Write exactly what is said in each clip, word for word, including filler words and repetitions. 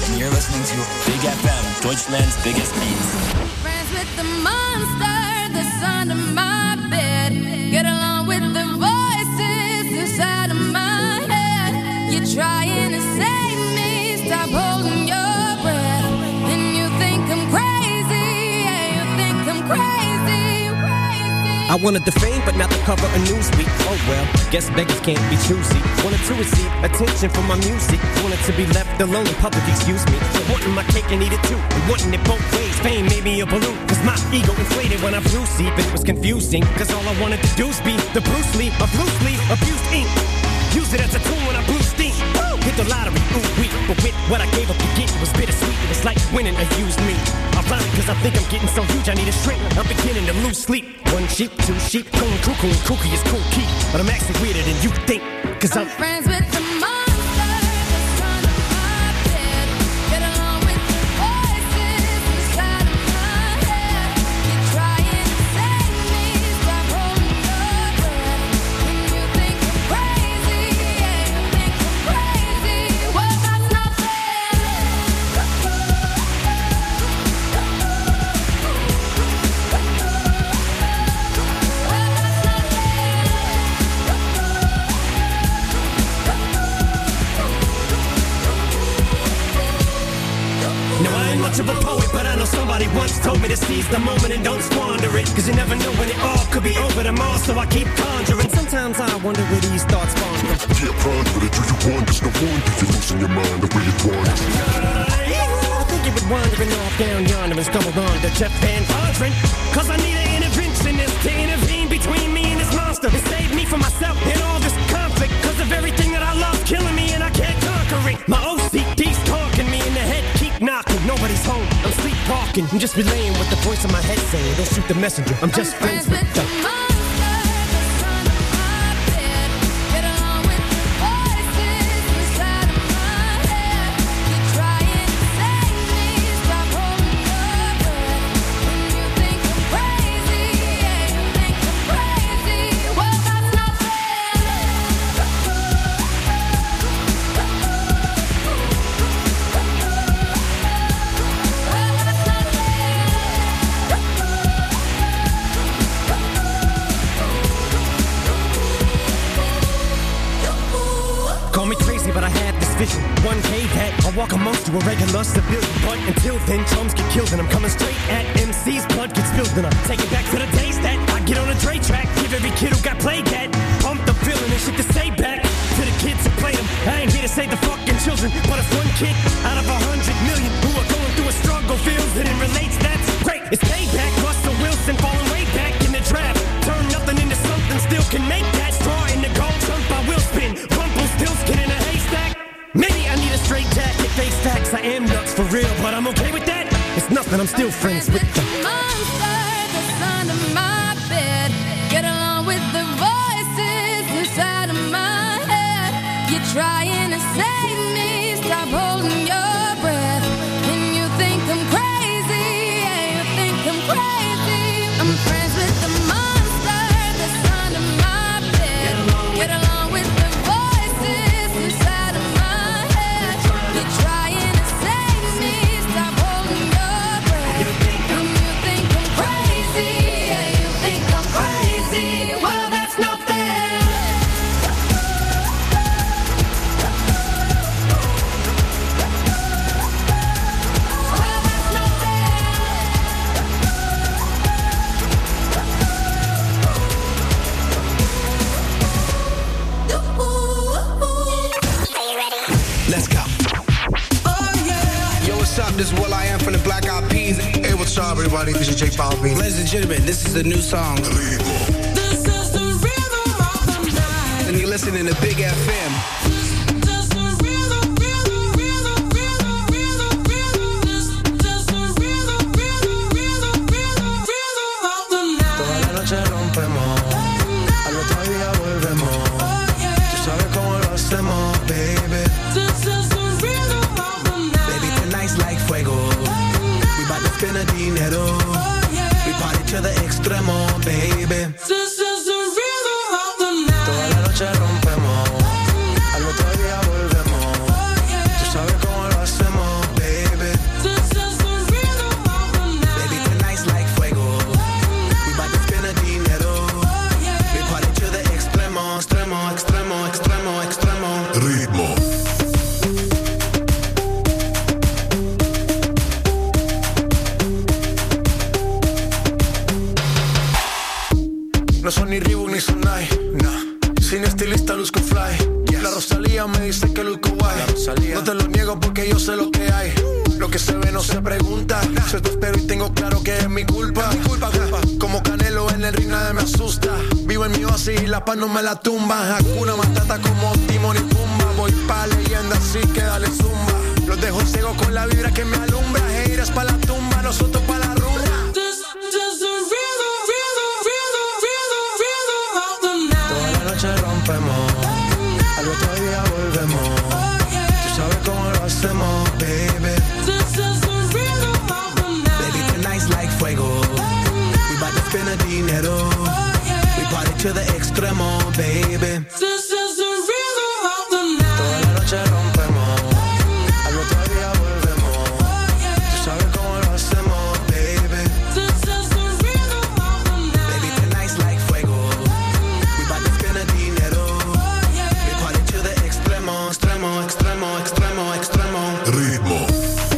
and you're listening to Big F M, Deutschland's biggest beats. Friends with the monster that's under my bed. Get along with the voices inside of my head. You're trying to save me, stop holding your breath. And you think I'm crazy, yeah, you think I'm crazy, crazy. I wanted the fame, but not the cover of Newsweek. Oh well, guess beggars can't be choosy. Wanted to receive attention from my music. Wanted to be left alone in public, excuse me. Wanting my cake and eat it too. And wanting it both ways. Fame made me a balloon. Cause my ego inflated when I flew see. But it was confusing. Cause all I wanted to do was be the Bruce Lee of loosely abused ink. Use it as a tool when I blew steam. Woo! Hit the lottery, ooh wee. But with what I gave up to get, it was bittersweet. It was like winning a used me. Ironic, cause I think I'm getting so huge I need a shrink. I'm beginning to lose sleep. One sheep, two sheep, going cuckoo and kooky is cool key. But I'm actually weirder than you think. Cause I'm, I'm friends with the monster that's under my bed. Get along with the voices inside of my head. You're trying to save me, stop holding your breath. And you think I'm crazy, yeah, you think I'm crazy. Well, that's not fair. no, I ain't much of a poet, but I know somebody once told me to seize the moment and don't squander it. Cause you never know when it all could be over tomorrow, so I keep conjuring. Sometimes I wonder where these thoughts spawn from. Yeah, ponder it, do you wonder? It's no wonder you're losing your mind the way it wanders. I think it was wandering off down yonder and stumbled on to Jeff Van Vondren. Cause I need an interventionist to intervene between me and this monster and save me from myself and all this conflict. Cause of everything that I love killing me and I can't conquer it. My O C D's talking me in the head, keep knocking, nobody's home. I'm sleepwalking, I'm just relaying what the voice in my head saying. Don't shoot the messenger, I'm just I'm friends, friends with the... the monster that's under my bed. Get along with the voices inside of my head. You're trying to save me, stop holding your breath. And you think I'm crazy, yeah, you think I'm crazy. Well, that's not fair. Call me crazy, but I had this vision. One K that I'll walk amongst you, a regular civilian. But until then, chums get killed, and I'm coming straight at M C's. Blood gets spilled, and I take it back to the days that I get on a Dre track. Give every kid who got played that. Pump the feeling and shit to say back to the kids who play them. I ain't here to save the fucking children, but if one kid out of a hundred million who are going through a struggle feels it and relates, that's great. It's payback. Russell Wilson falling way back in the draft. Turn nothing into something, still can make that. Straw in the gold trunk, I will spin. Rumpelstiltskin in a haystack. Maybe I need a straight jacket, face facts. I am nuts for real, but I'm okay with that. It's nothing, I'm still friends with the monster that's under my bed. Get along with the voices inside of my head. You're trying to save me, stop holding your breath. And you think I'm crazy, yeah, you think I'm crazy. I'm friends with the monster that's under my bed. Get along with the voices inside of my head. You're trying to save me, stop holding your breath. And you think I'm crazy, yeah, you think I'm crazy. Well, that's not fair. Well, that's not Let's go. Oh yeah. Yo, what's up? This is Will I Am from the Black Eyed Peas. Hey, what's up, everybody? This is J Balvin. Ladies and gentlemen, this is a new song. This is the rhythm of the night. And you're listening to Big F M. Just the rhythm, rhythm, rhythm, rhythm, rhythm, rhythm. This, just the rhythm, rhythm, rhythm, rhythm, rhythm of the night. Toda la noche rompemos, al otro día volvemos. Tú sabes cómo lo hacemos, baby. This is the rhythm of the night. Baby, tonight's like fuego. We bout to spend the dinero. We party to the extremo, baby. This is the rhythm of the night. Toda la noche rompemos, al ni Reebok ni Sonai. Nah, sin estilista luzco fly. Yes. La Rosalía me dice que luzco guay. No te lo niego porque yo sé lo que hay. Lo que se ve no se pregunta. Soy tu espero y tengo claro que es mi culpa. Mi culpa, culpa. Como Canelo en el ring nadie me asusta. Vivo en mi oasis y la paz no me la tumba. Hakuna Matata como Timón y Pumba. Voy pa' leyenda así que dale zumba. Los dejo ciego con la vibra que me alumbra. Heiras pa' la tumba, nosotros pa' la rumba. This, this the rhythm, rhythm, rhythm, rhythm, rhythm of the night. Toda la noche rompemos, al otro día volvemos. Tú sabes cómo lo hacemos, baby. This is the rhythm of the night. Baby, tonight's like fuego. We bout to spend the dinero. We party to the extremo, baby. This is the rhythm of the night. Toda la noche rompemos, al otro día volvemos. Tú sabes cómo lo hacemos, baby. This is the rhythm of the night. Baby, tonight's like fuego. We bout to spend the dinero. We party to the extremo, extremo, extremo, extremo, extremo. Ritmo.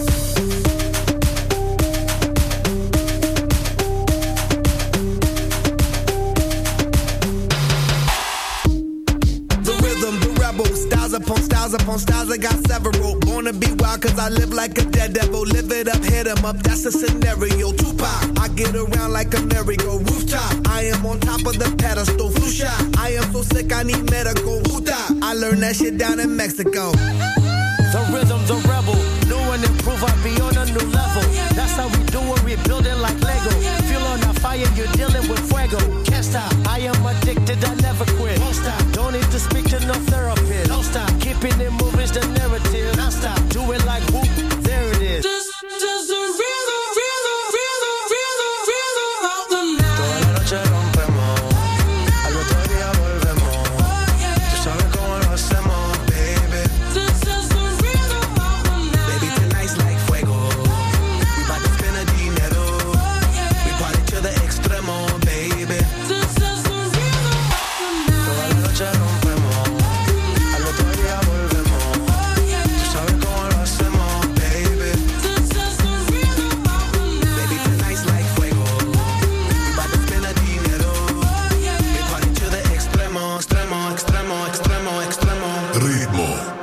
The rhythm, the rebel, styles upon styles upon styles, I got several. Born to be wild cause I live like a dead devil. Live it up, hit 'em up, that's the scenario. Tupac, I get around like a merry-go rooftop. I am on top of the pedestal, flu shot. I am so sick I need medical. Huta, I learned that shit down in Mexico. The rhythm, the rebel. New and improve, I be on a new level. That's how we do it, we build it like Lego. Feel on the fire, you're dealing with fuego. Can't stop, I am addicted, I never quit. Won't stop, don't need to speak to no therapist. Don't stop, keeping it moving's the narrative. Don't stop, do it like whoop, there it is. This, this the rhythm, rhythm, rhythm, rhythm, rhythm of the night. Toda la noche rompemos, al otro día volvemos. Tú sabes cómo lo hacemos, baby. This is the rhythm of the night. Baby, tonight's like fuego. We bout to spend the dinero. We party to the extremo, baby. This is the rhythm of the night. Toda la noche rompemos, al otro día volvemos. Tú sabes cómo lo hacemos, baby. This is the rhythm of the night. Baby, tonight's like fuego. We bout to spend the dinero. We party to the extremo, extremo, extremo, extremo, extremo. Ritmo.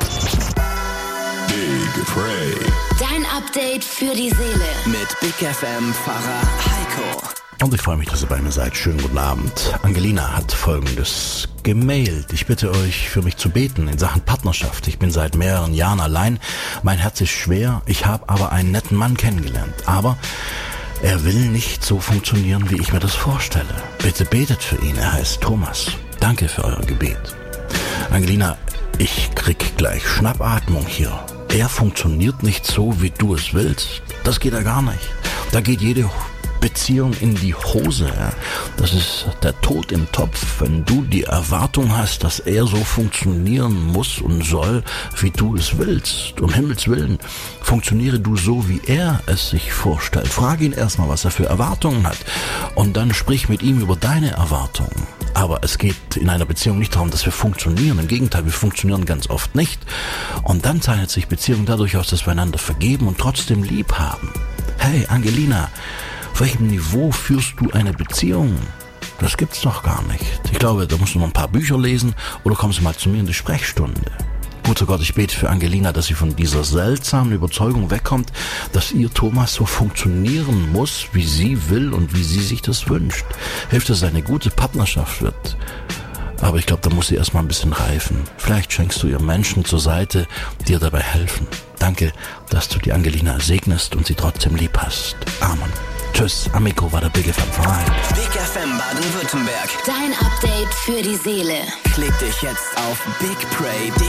Big Prey. Dein Update für die Seele. Mit Big F M-Pfarrer Heiko. Und ich freue mich, dass ihr bei mir seid. Schönen guten Abend. Angelina hat Folgendes gemailt. Ich bitte euch, für mich zu beten in Sachen Partnerschaft. Ich bin seit mehreren Jahren allein. Mein Herz ist schwer. Ich habe aber einen netten Mann kennengelernt. Aber er will nicht so funktionieren, wie ich mir das vorstelle. Bitte betet für ihn. Er heißt Thomas. Danke für euer Gebet. Angelina, ich krieg gleich Schnappatmung hier. Er funktioniert nicht so, wie du es willst. Das geht ja gar nicht. Da geht jede Beziehung in die Hose. Ja. Das ist der Tod im Topf, wenn du die Erwartung hast, dass er so funktionieren muss und soll, wie du es willst. Um Himmels Willen, funktioniere du so, wie er es sich vorstellt. Frage ihn erstmal, was er für Erwartungen hat und dann sprich mit ihm über deine Erwartungen. Aber es geht in einer Beziehung nicht darum, dass wir funktionieren. Im Gegenteil, wir funktionieren ganz oft nicht. Und dann zeichnet sich Beziehung dadurch aus, dass wir einander vergeben und trotzdem lieb haben. Hey, Angelina, auf welchem Niveau führst du eine Beziehung? Das gibt's doch gar nicht. Ich glaube, da musst du noch ein paar Bücher lesen oder kommst du mal zu mir in die Sprechstunde. Guter Gott, ich bete für Angelina, dass sie von dieser seltsamen Überzeugung wegkommt, dass ihr Thomas so funktionieren muss, wie sie will und wie sie sich das wünscht. Hilft, dass es eine gute Partnerschaft wird. Aber ich glaube, da muss sie erstmal ein bisschen reifen. Vielleicht schenkst du ihr Menschen zur Seite, die ihr dabei helfen. Danke, dass du die Angelina segnest und sie trotzdem lieb hast. Amen. Tschüss, am Mikro war der Big F M-Verein. Big F M Baden-Württemberg. Dein Update für die Seele. Klick dich jetzt auf big prey punkt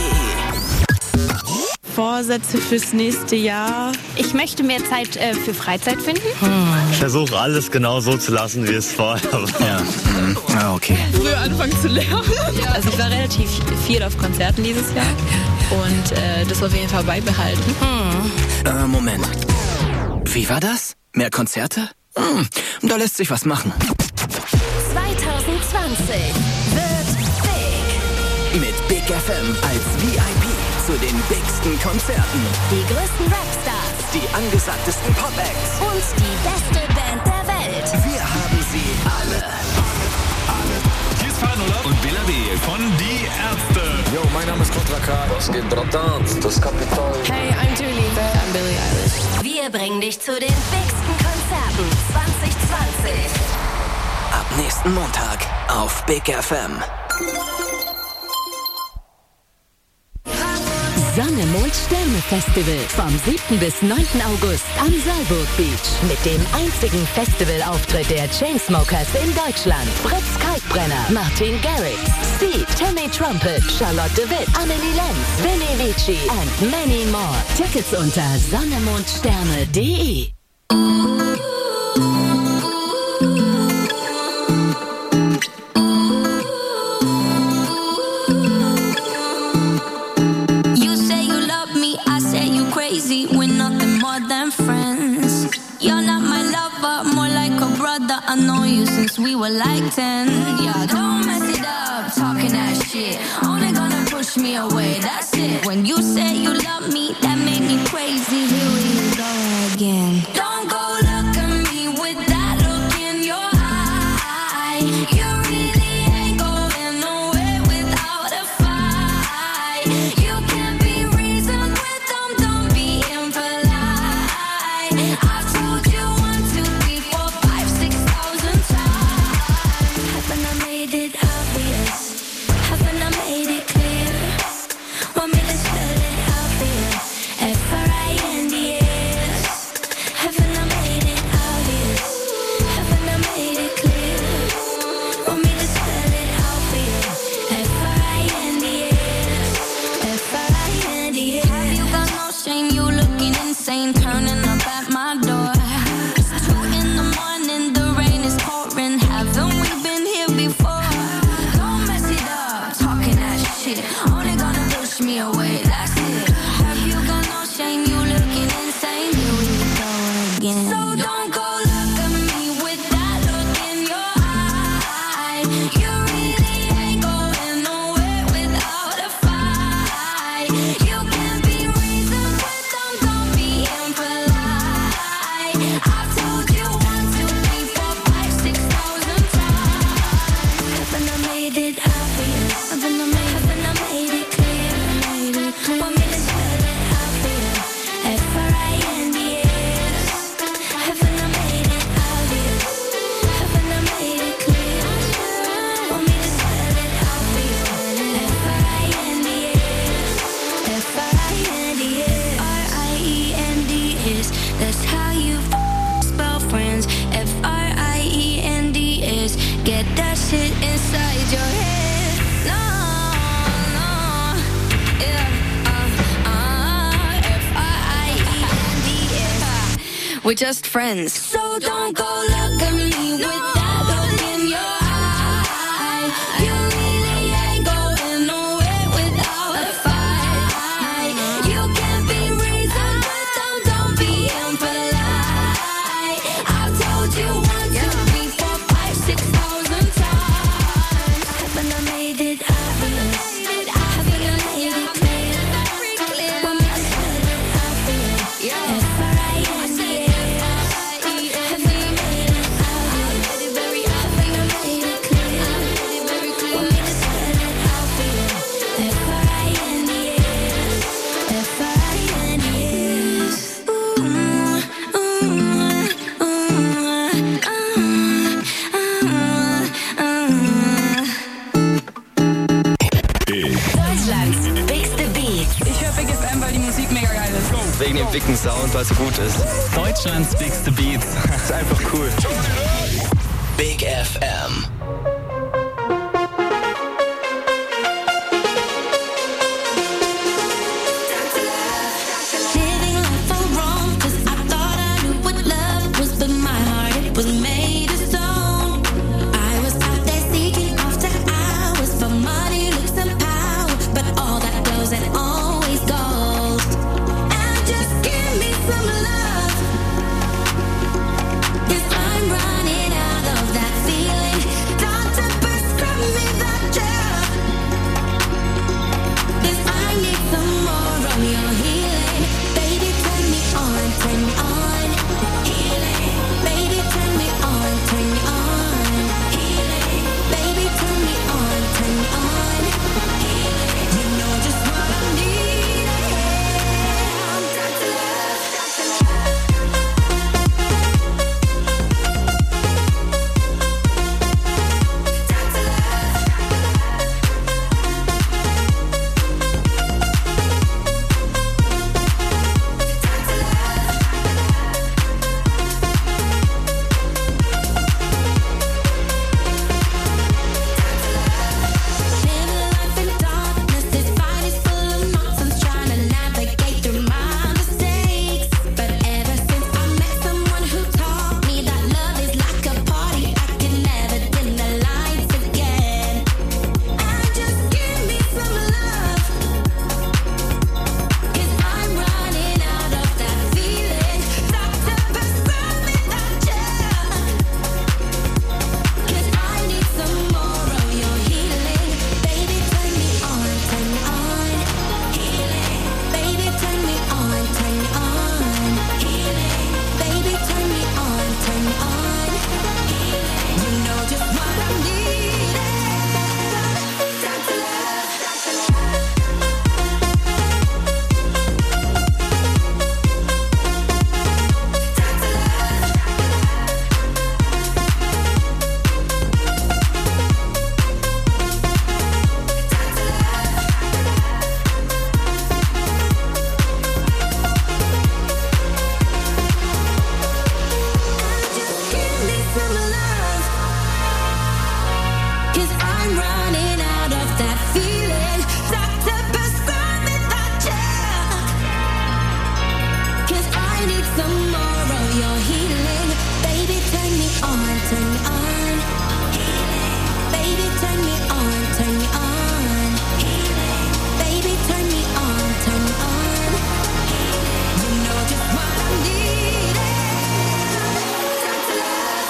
de. Vorsätze fürs nächste Jahr. Ich möchte mehr Zeit äh, für Freizeit finden. Ich versuche alles genau so zu lassen, wie es vorher war. Ja, mhm. ah, okay. Früher anfangen zu lernen. Ja, also ich war relativ viel auf Konzerten dieses Jahr und äh, das auf jeden Fall beibehalten. Hm. Äh, Moment. Wie war das? Mehr Konzerte? Hm, da lässt sich was machen. zwanzig zwanzig wird big. Mit Big F M als V I P zu den bigsten Konzerten. Die größten Rapstars Die angesagtesten Pop-Acts. und die beste Band der Welt. Wir haben sie alle. Alle. von Die Ärzte. Yo, mein Name ist Contra K. Was geht, Bratan? Das Kapital. Hey, I'm Dua Lipa. I'm Billie Eilish. Wir bringen dich zu den bigsten Konzerten zwanzig zwanzig. Ab nächsten Montag auf Big F M. Sonne, Mond, Sterne Festival vom siebten bis neunten August am Saalburg Beach. Mit dem einzigen Festivalauftritt der Chainsmokers in Deutschland. Fritz Kalkbrenner, Martin Garrix, Steve, Timmy Trumpet, Charlotte Witt, Amelie Lenz, Vinny Vici and many more. Tickets unter sonnemondsterne punkt de. We're nothing more than friends. You're not my lover, more like a brother. I know you since we were like ten. Yeah, don't mess it up, talking that shit. Only gonna push me away, that's it. When you say you love me, that made me crazy. Here we go again. Don't go look at me with that look in your eye. You really ain't going nowhere without a fight. You can't be reasoned with them, don't be impolite. I've told you one, two, three, four, five, six thousand times. Haven't I made it obvious? Haven't I made it clear? Want me to spell it out for you? F R I N D S. Haven't I made it obvious? Haven't I made it clear? Want me to spell it out for you? F R I N D S. F R I N D S. Have you got no shame? You looking insane, turning up at my door. It's two in the morning, the rain is pouring. Haven't we been here before? Don't mess it up, talking that shit. Only gonna push me away, that's it. Have you got no shame? You looking insane. Here we go again. So don't go look at me with that look in your eye. You really ain't going nowhere without a fight. You can't be reasoned with them, don't be impolite. I've told you one, two, three, four, five, six thousand times. Haven't I made it obvious? Haven't I made, haven't I made it clear? Made it clear. Want me to spell it out for you? F R I N D S. Haven't I made it obvious? Haven't I made it clear? Want me to spell it out for you? F R I N D S. F R I N D S. R I E N D S. That's how you f- spell friends. F R I E N D S. Get that shit inside your head. No, no, yeah, uh, uh, F R I E N D S. We're just friends. So don't go look at me with that look in your eye. You really ain't going nowhere without a fight. You can't be reasoned with them, don't be impolite. I've told you one, two, three, four, five, six thousand times. Haven't I made it obvious? Haven't I made it clear? Want me to spell it out for you? F R I N D S. Haven't I made it obvious? Haven't I made it clear? Want me to spell it out for you? F R I N D S. F R I N D S. Ooh, ooh, ooh, uh, uh, uh. Deutschlands bigste Beats. Ich höre Big F M, weil die Musik mega geil ist. Wegen dem dicken Sound, weil es so gut ist. Deutschlands bigste Beats. Ist einfach cool. Big F M. Living life all wrong, 'cause I thought I knew what love was, but my heart, it was made of stone. I was out there seeking after hours for money, looks and power, but all that goes and always goes. And just give me some love, 'cause I'm running out of that feeling. turn me on. Baby, turn me on, turn me on. Baby, turn me on, turn me on. You know just what I need. Time to love.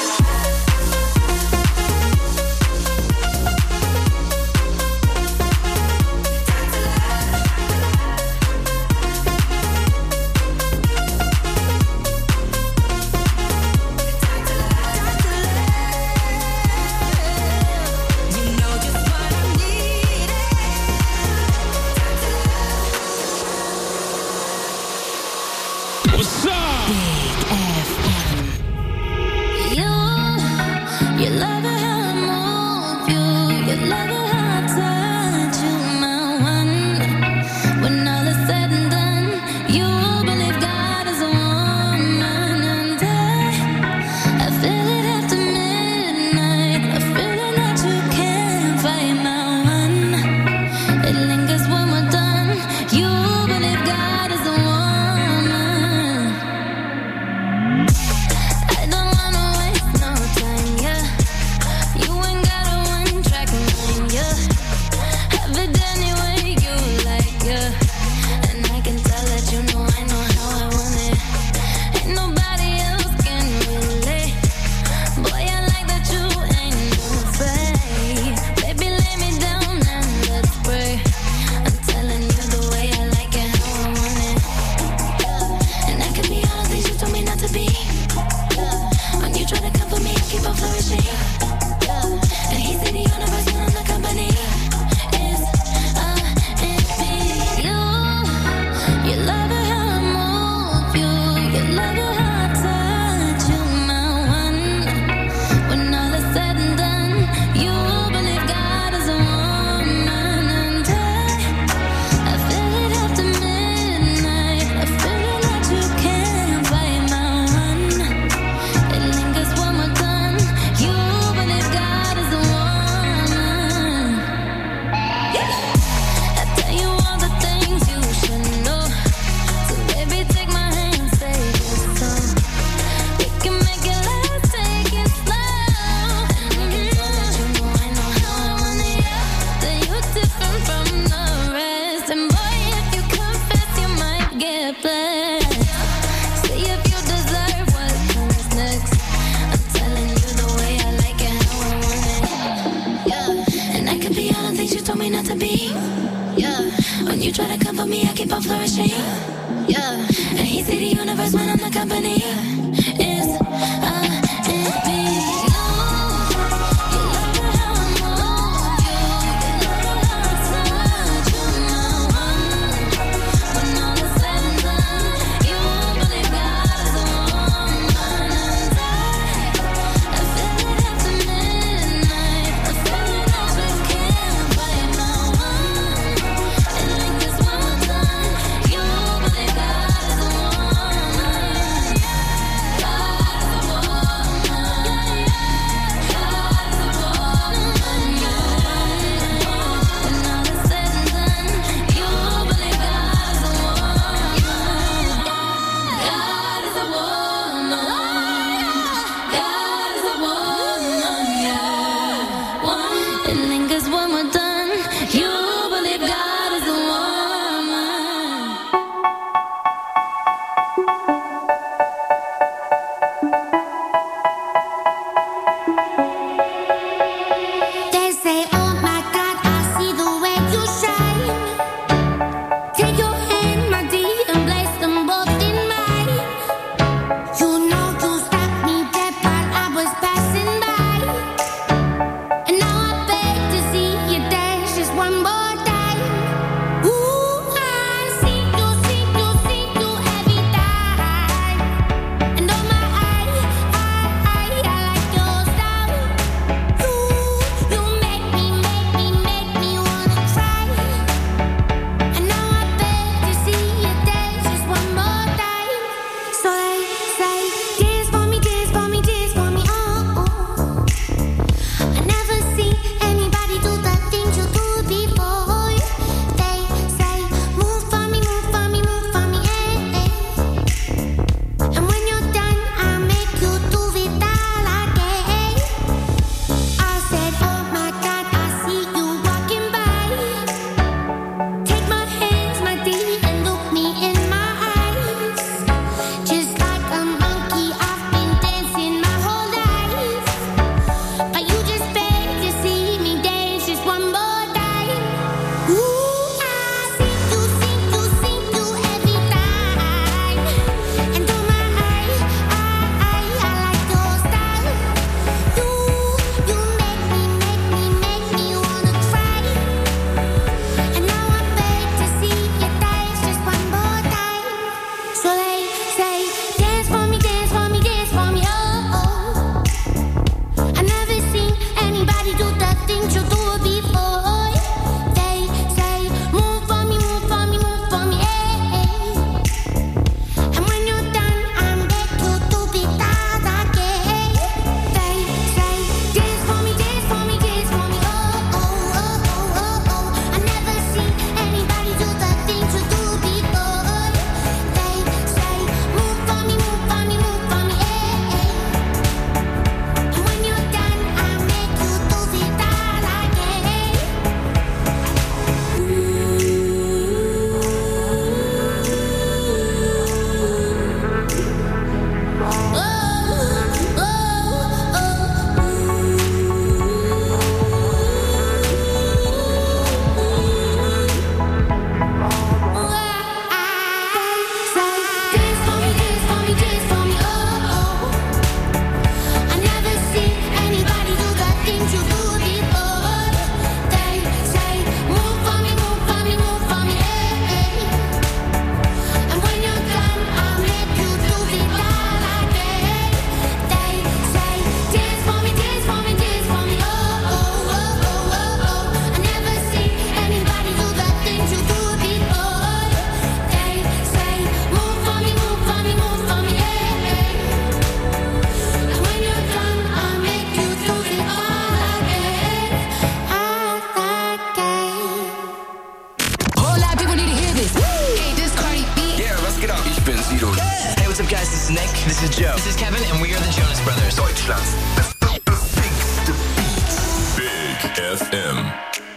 What's up? You, you love it how I move you. You love it how I touch you, my one. When all is said and done, you believe God is a woman, and I, I feel it after midnight. A feeling that you can't fight, my one. It lingers when we're done. You believe God is a woman. I don't wanna waste no time, yeah. You ain't got a one-track mind, yeah. Have it any way you like, yeah. And I can tell that you know I know how I want it. Ain't nobody else can relate. Boy, I like that you ain't no fake. Baby, lay me down and let's pray. I'm telling you the way I like it, how I want it. Yeah. And I can be all the things you told me not to be. Yeah. When you try to come for me, I keep on flourishing. Yeah. And he see the universe when I'm the company. It's a and me. You, you love it how I move you. You love it how I touch you, my one. When all is said and done, you believe God is a woman, and I, I feel it after midnight. A feeling that you can't fight, my one. It lingers when we're done. You believe God is a woman. Yeah. I tell you all the things you should know. So baby, take my hand, say yes, so we can make it last, take it slow. And I can tell that you know I know how I want it, yeah. That you're different from the rest. And boy, if you confess, you might get blessed. See if you deserve what comes next. I'm telling you the way I like it, how I want it. Yeah. And I can be all the things you told me not to be. Yeah. When you try to come for me, I keep on flourishing. Yeah. And he see the universe when I'm the company. It's a and me. You, you love it how I move you. You love it how I touch you, my one. When all is said and done, you believe God is a woman, and I, I feel it after midnight. A feeling that you can't fight, my one. It lingers when we're done. You believe God is a woman. What's up, guys? This is Nick. This is Joe. This is Kevin, and we are the Jonas Brothers. Deutschlands beste Beats. Big F M.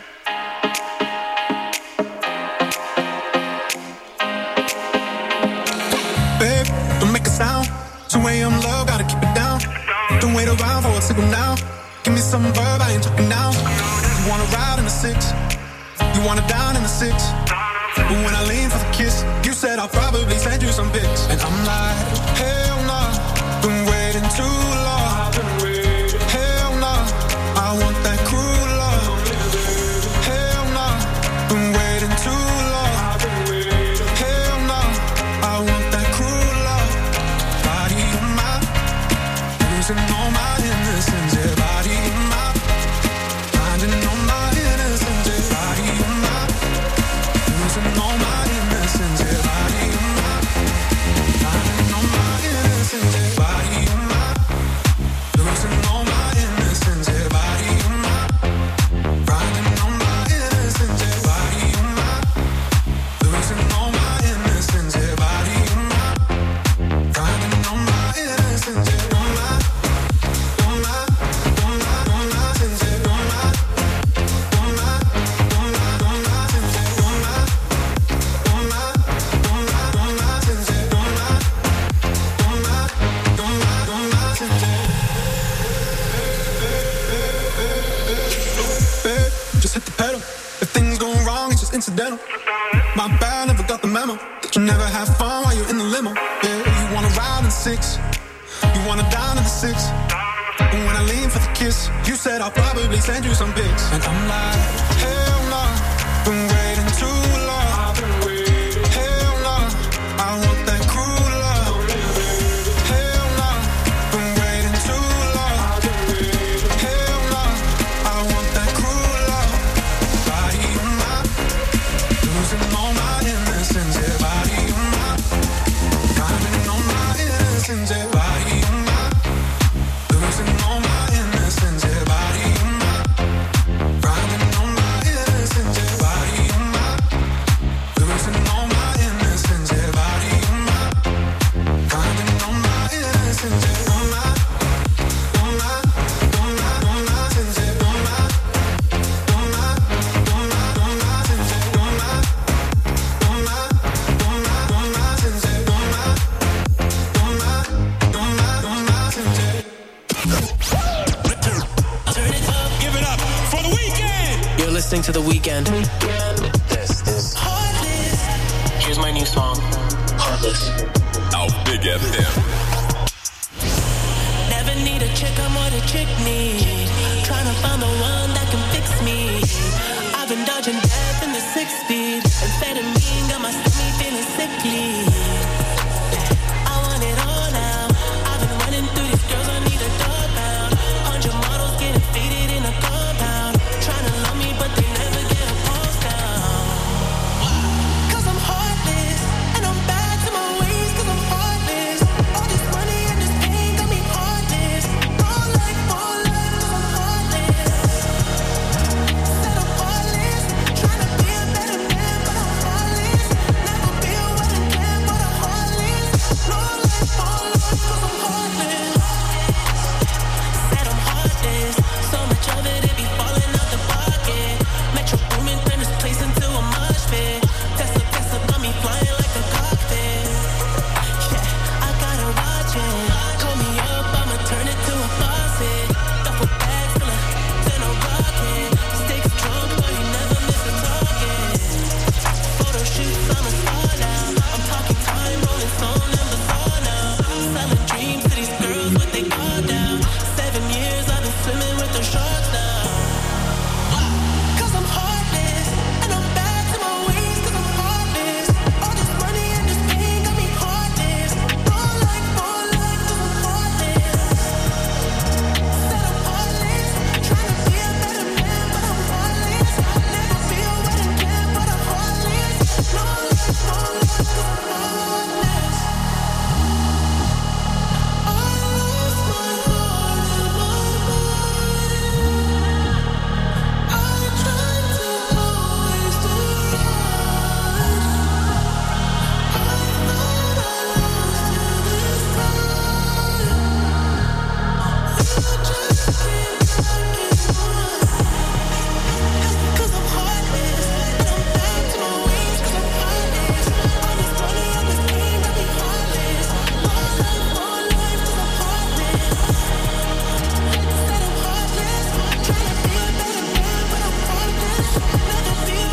Babe, don't make a sound. two a.m. low, gotta keep it down. Don't wait around for a signal now. Give me some verb, I ain't talking now. You wanna ride in the six, you wanna dine in the six. But when I lean for the kiss, you said I'll probably send you some pics. And I'm like, hell nah, been waiting too long. Hell nah, I want that cruel love. Hell nah, been waiting too long. Hell nah, I want that cruel love. Body in my, losing all my innocence. Yeah, body in my, finding all my innocence. Yeah, body in my, losing all my innocence. Yeah, body in my, finding all my innocence. Yeah, body in my, losing all my innocence. Yeah, body in my, finding all my innocence. Yeah, body in my, losing all my innocence. Yeah, body in my, finding all my innocence. Yeah, all my, all my, all my, all my sins. Yeah, all my, all my, all my, all my sins. Yeah, all my, all my, all my, all my sins. Yeah, all my, all my, all my, all my sins. Babe, just hit the pedal. If things go wrong, it's just incidental. My bad, never got the memo that you never have fun while you're in the limo. Yeah, you wanna ride in six, you wanna dine in the six. But when I lean for the kiss, you said I'll probably send you some pics. And I'm like, hell no, been waiting too long. Hell no, I want that cruel love. Hell no, been waiting too long. Hell no, I want that cruel love. Body in my, losing all my innocence. Yeah, body in my, finding all my innocence. Yeah, body in my, losing all my innocence. Yeah, body in my, finding all my innocence. Yeah, body in my, losing all my innocence. Yeah, body in my, finding all my innocence. Yeah, all my, all my, all my, all my sins. Yeah, all my, all my, all my, all my sins. Yeah, all my, all my, all my, all my sins. Yeah, all my, all my, all my, all my sins. Yeah. Turn it up, give it up for the weekend. You're listening to The Weeknd. This is Here's my new song, Heartless. our Big F M. Never need a chick, I'm what a chick need. Trying to find the one that can fix me. I've been dodging death in the six speed. Amphetamine got my stomach feeling sickly. I want it all now. I've been running through these girls, I need a dog pound. Hundred models getting faded in a compound. Trying to love me, but they never get a pulse down. Cause I'm heartless, and I'm back to my ways, cause I'm heartless. All this money and this pain got me heartless. All life, all life, cause I'm heartless. Said I'm heartless, trying to be a better man, but I'm heartless. Never be a wedding plan, but I'm heartless. No life, all life, cause I'm heartless.